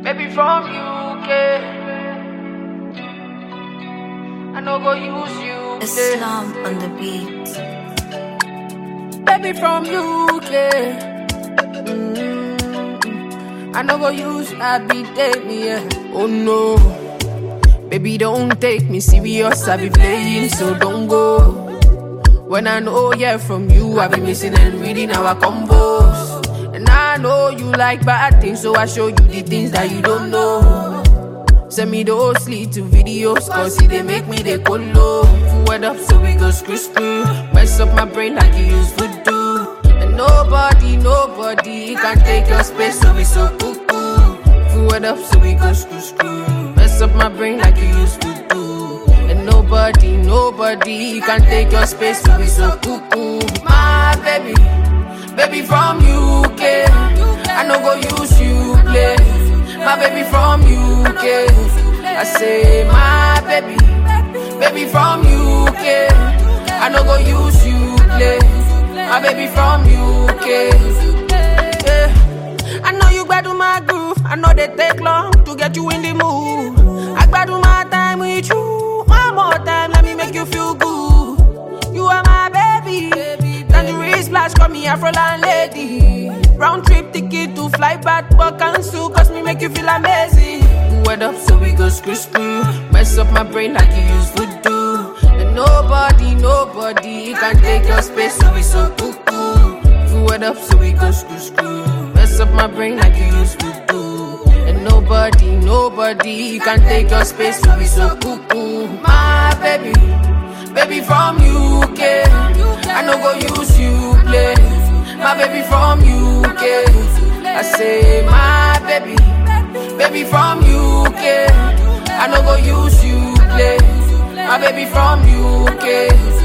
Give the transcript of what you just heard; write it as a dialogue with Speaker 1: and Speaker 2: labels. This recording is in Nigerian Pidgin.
Speaker 1: Baby from UK. I no go use you.
Speaker 2: Islam on the beat.
Speaker 1: Baby from UK. I no go use I be date me, yeah. Oh no. Baby don't take me serious, I be playing, so don't go. When I know you're from you, I be missing and reading our combos. And I know you like bad things, so I show you the things that you don't know. Send me those little videos, cause they make me they go low. Forward up so we go screw. Mess up my brain like you used to do. And nobody can take your space, so we so cuckoo. Forward up so we go screw. Mess up my brain like you used to do. And nobody can take your space, so we so cuckoo. My baby from UK. I no go use you play. My baby from UK. I say my baby from UK. I no go use you play. My baby from UK. Yeah. I know you gbadu my groove. I know they take long to get you in the mood. I gbadu my time with you. One more time, let me make you feel good. You are my baby. Tangerine splash, call me Afroland lady. Round trip ticket to fly back, but cancel, cause me make you feel amazing. Word up so we go screw. Mess up my brain like you used to do. And nobody can take your space, so we so cuckoo. Word up so we go screw. Mess up my brain like you used to do. And nobody can take your space, so we so cuckoo. My baby from UK. I no go use you play. My baby from UK. I say my baby from UK. I no go use you play. My baby from UK.